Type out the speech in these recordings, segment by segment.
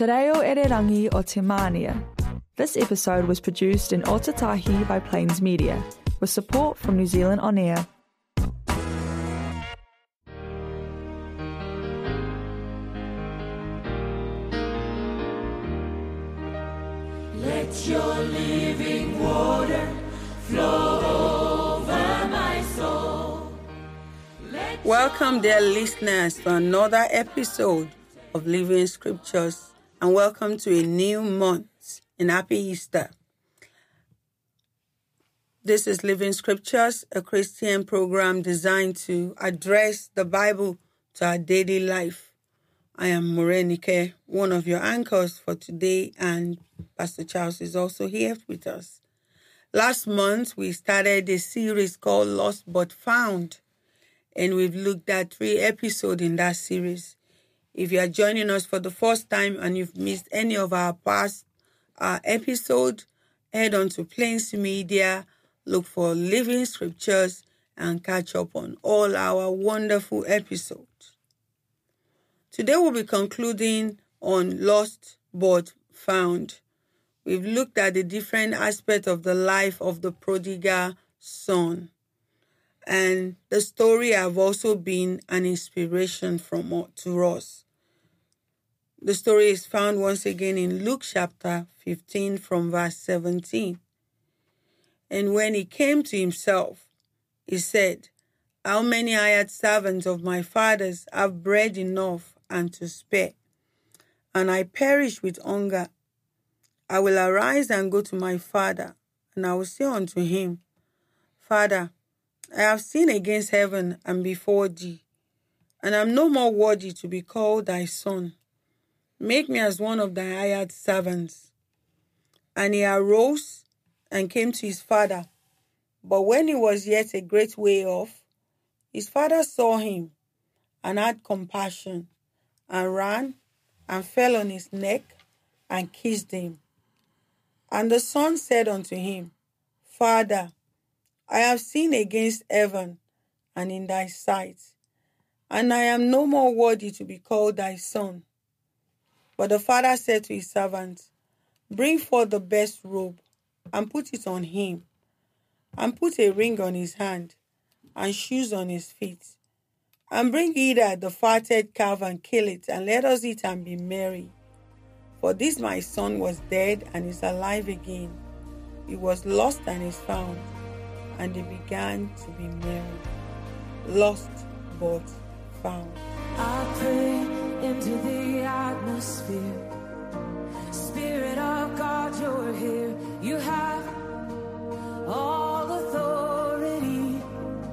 Te reo ererangi o Te Mānia. This episode was produced in Otatahi by Plains Media, with support from New Zealand On Air. Let your living water flow over my soul. Welcome, dear listeners, to another episode of Living Scriptures, and welcome to a new month, and happy Easter. This is Living Scriptures, a Christian program designed to address the Bible to our daily life. I am Morenike, one of your anchors for today, and Pastor Charles is also here with us. Last month, we started a series called Lost But Found, and we've looked at 3 episodes in that series. If you are joining us for the first time and you've missed any of our past episodes, head on to Plains Media, look for Living Scriptures, and catch up on all our wonderful episodes. Today we'll be concluding on Lost But Found. We've looked at the different aspects of the life of the prodigal son. And the story have also been an inspiration to us. The story is found once again in Luke chapter 15 from verse 17. And when he came to himself, he said, "How many hired servants of my father's have bread enough and to spare? And I perish with hunger. I will arise and go to my father, and I will say unto him, Father, I have sinned against heaven and before thee, and am no more worthy to be called thy son. Make me as one of thy hired servants." And he arose and came to his father. But when he was yet a great way off, his father saw him and had compassion, and ran and fell on his neck and kissed him. And the son said unto him, Father, I have sinned against heaven and in thy sight, and I am no more worthy to be called thy son. But the father said to his servants, Bring forth the best robe, and put it on him, and put a ring on his hand, and shoes on his feet. And bring hither the fatted calf, and kill it, and let us eat and be merry. For this my son was dead, and is alive again. He was lost, and is found. And they began to be merry. Lost but found. I pray into the atmosphere. Spirit of God, you're here. You have all authority.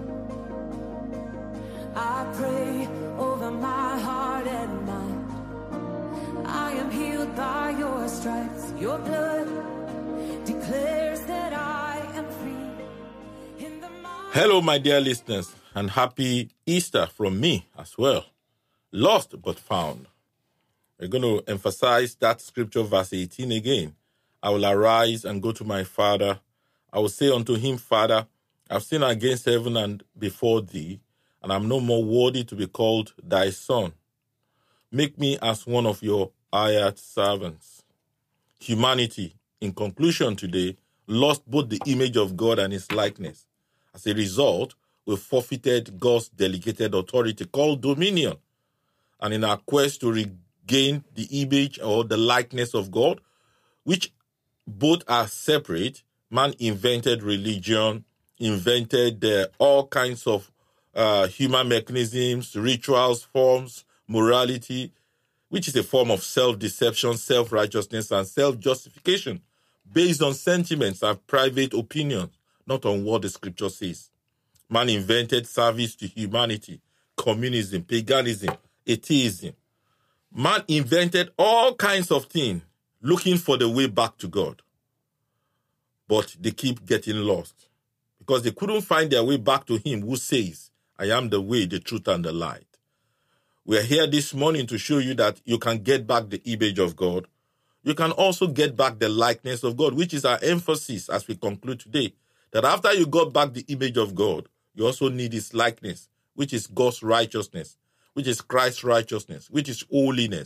I pray over my heart and mind. I am healed by your stripes. Your blood declares that I am free. Hello, my dear listeners, and happy Easter from me as well. Lost but found. We're going to emphasize that scripture, verse 18 again. I will arise and go to my father. I will say unto him, Father, I have sinned against heaven and before thee, and I am no more worthy to be called thy son. Make me as one of your hired servants. Humanity, in conclusion today, lost both the image of God and his likeness. As a result, we forfeited God's delegated authority called dominion. And in our quest to regain the image or the likeness of God, which both are separate, man invented religion, invented all kinds of human mechanisms, rituals, forms, morality, which is a form of self-deception, self-righteousness, and self-justification based on sentiments and private opinions, not on what the scripture says. Man invented service to humanity, communism, paganism, atheism. Man invented all kinds of things looking for the way back to God. But they keep getting lost because they couldn't find their way back to him who says, I am the way, the truth, and the light. We are here this morning to show you that you can get back the image of God. You can also get back the likeness of God, which is our emphasis as we conclude today. That after you got back the image of God, you also need his likeness, which is God's righteousness, which is Christ's righteousness, which is holiness,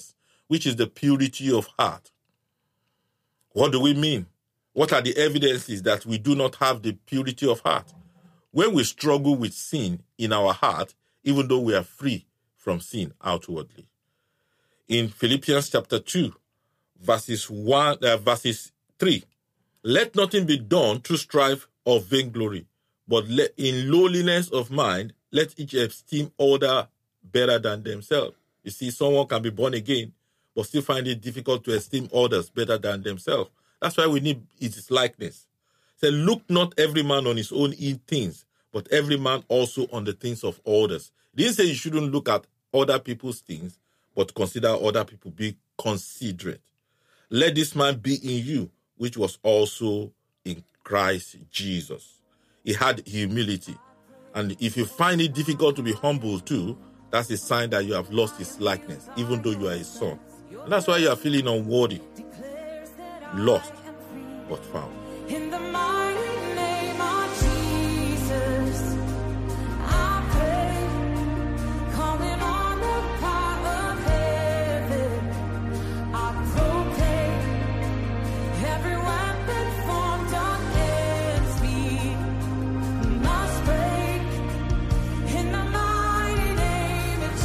which is the purity of heart. What do we mean? What are the evidences that we do not have the purity of heart? When we struggle with sin in our heart, even though we are free from sin outwardly. In Philippians chapter 2, verses 3, let nothing be done through strife or vainglory, but in lowliness of mind, let each esteem other better than themselves. You see, someone can be born again, but still find it difficult to esteem others better than themselves. That's why we need his likeness. Say, look not every man on his own things, but every man also on the things of others. It didn't say you shouldn't look at other people's things, but consider other people, be considerate. Let this man be in you, which was also in Christ Jesus. He had humility. And if you find it difficult to be humble too, that's a sign that you have lost his likeness, even though you are his son. And that's why you are feeling unworthy, lost, but found. In the mighty name of Jesus, I pray, calling on the power of heaven, I proclaim every weapon formed against me must break. In the mighty name of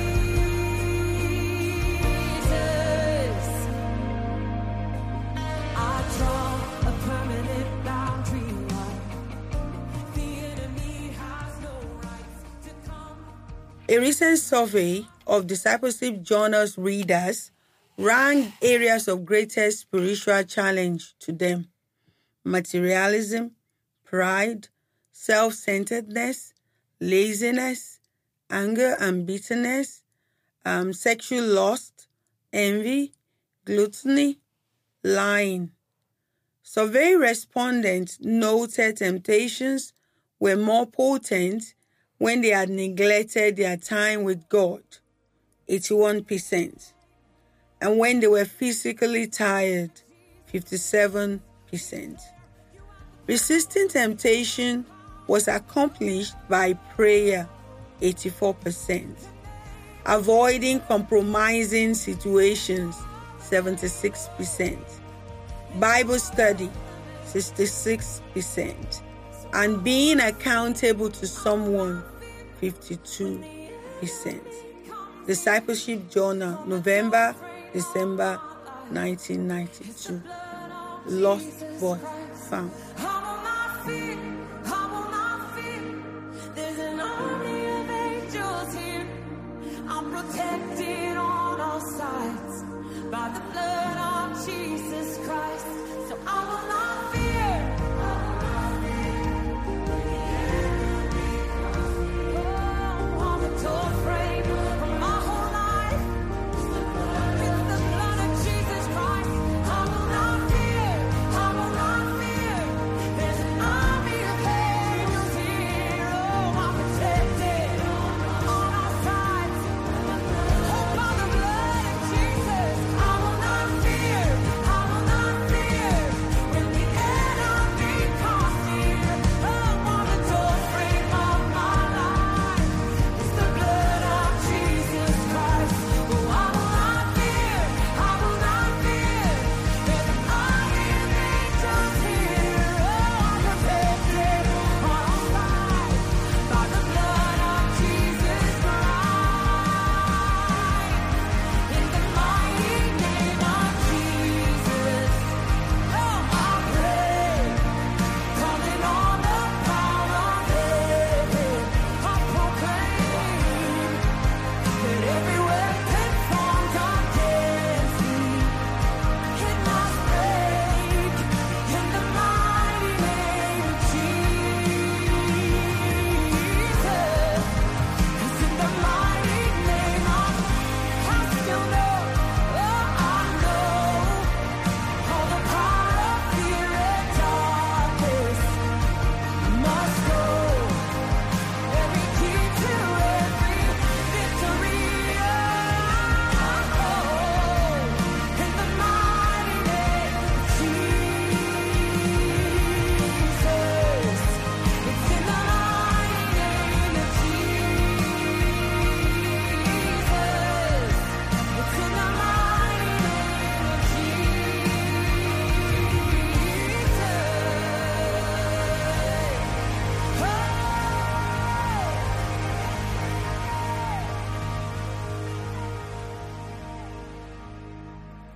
Jesus, I draw a permanent boundary line. The enemy has no right to come. A recent survey of discipleship journals readers ranked areas of greatest spiritual challenge to them: materialism, pride, self-centeredness, laziness, anger and bitterness, sexual lust, envy, gluttony, lying. Survey respondents noted temptations were more potent when they had neglected their time with God, 81%, and when they were physically tired, 57%. Resisting temptation was accomplished by prayer, 84%. Avoiding compromising situations, 76%. Bible study, 66%. And being accountable to someone, 52%. Discipleship Journal, November, December 1992. Lost but found. I will not fear, I will not fear. There's an army of angels here. I'm protected on all sides by the blood of Jesus Christ. So I will not fear. I will not fear. The enemy comes. Oh, on the door frame of my whole life. It's the blood of Jesus Christ. I will not fear. I will not fear. There's an army of angels here. Oh, I'm protected on all sides. Oh, by the blood of Jesus, I will not fear. I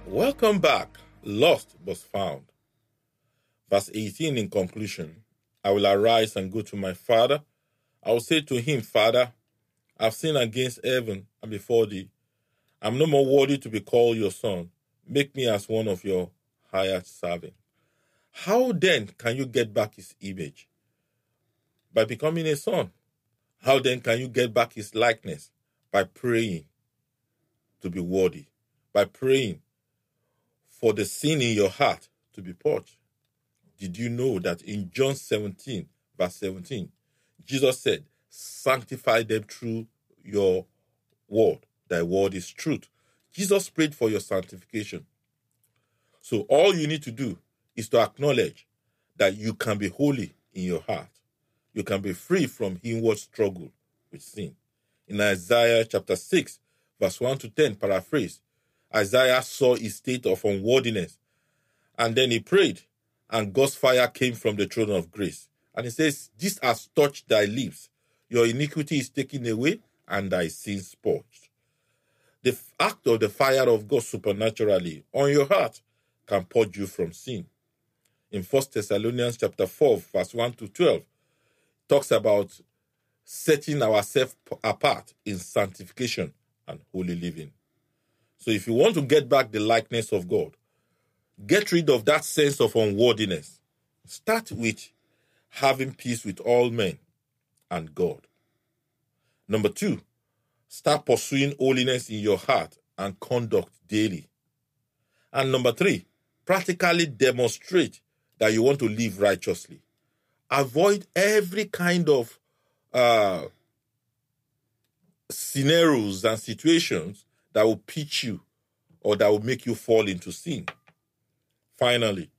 Welcome back, lost but found. Verse 18 in conclusion, I will arise and go to my father. I will say to him, Father, I've sinned against heaven and before thee. I'm no more worthy to be called your son. Make me as one of your hired servants. How then can you get back his image? By becoming a son. How then can you get back his likeness? By praying to be worthy. By praying for the sin in your heart to be purged. Did you know that in John 17, verse 17, Jesus said, sanctify them through your word. Thy word is truth. Jesus prayed for your sanctification. So all you need to do is to acknowledge that you can be holy in your heart. You can be free from inward struggle with sin. In Isaiah chapter 6, verse 1 to 10, paraphrase, Isaiah saw his state of unworthiness, and then he prayed, and God's fire came from the throne of grace. And he says, this has touched thy lips. Your iniquity is taken away, and thy sins purged. The act of the fire of God supernaturally on your heart can purge you from sin. In 1 Thessalonians chapter 4, verse 1 to 12, talks about setting ourselves apart in sanctification and holy living. So if you want to get back the likeness of God, get rid of that sense of unworthiness. Start with having peace with all men and God. Number 2, start pursuing holiness in your heart and conduct daily. And number 3, practically demonstrate that you want to live righteously. Avoid every kind of scenarios and situations that will pitch you or that will make you fall into sin. Finally,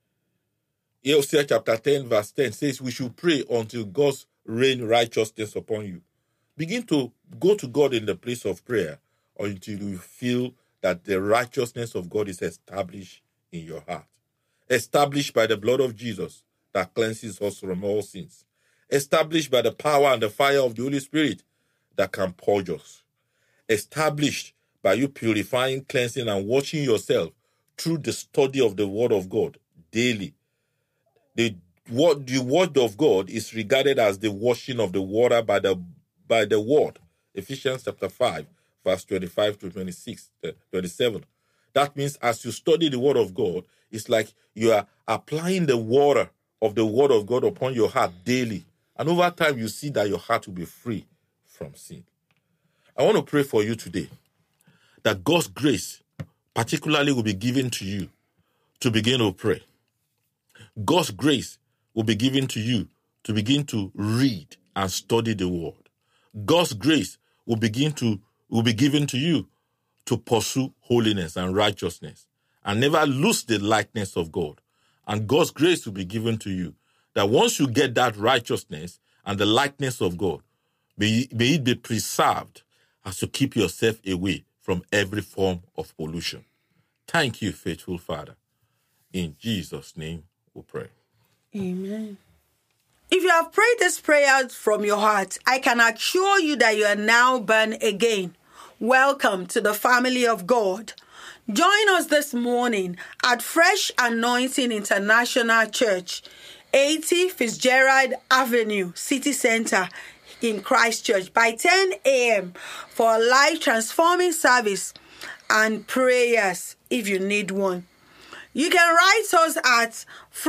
Hosea chapter 10 verse 10 says we should pray until God's rain righteousness upon you. Begin to go to God in the place of prayer until you feel that the righteousness of God is established in your heart. Established by the blood of Jesus that cleanses us from all sins. Established by the power and the fire of the Holy Spirit that can purge us. Established by you purifying, cleansing, and washing yourself through the study of the Word of God daily. The Word of God is regarded as the washing of the water by the Word. Ephesians chapter 5, verse 25 to 27. That means as you study the Word of God, it's like you are applying the water of the Word of God upon your heart daily. And over time, you see that your heart will be free from sin. I want to pray for you today that God's grace particularly will be given to you to begin to pray. God's grace will be given to you to begin to read and study the Word. God's grace will be given to you to pursue holiness and righteousness and never lose the likeness of God. And God's grace will be given to you that once you get that righteousness and the likeness of God, may it be preserved as you keep yourself away from every form of pollution. Thank you, faithful Father. In Jesus' name we pray. Amen. If you have prayed this prayer from your heart, I can assure you that you are now born again. Welcome to the family of God. Join us this morning at Fresh Anointing International Church, 80 Fitzgerald Avenue, City Center in Christchurch by 10 a.m. for a life-transforming service and prayers if you need one. You can write us at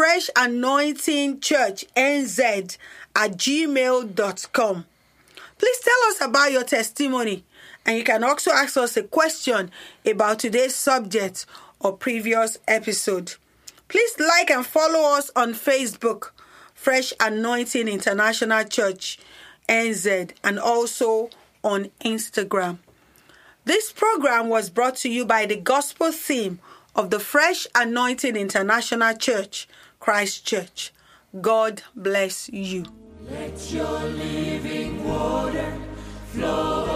freshanointingchurchnz@gmail.com. Please tell us about your testimony, and you can also ask us a question about today's subject or previous episode. Please like and follow us on Facebook, Fresh Anointing International Church, NZ, and also on Instagram. This program was brought to you by the gospel theme of the Fresh Anointing International Church, Christchurch. God bless you. Let your living water flow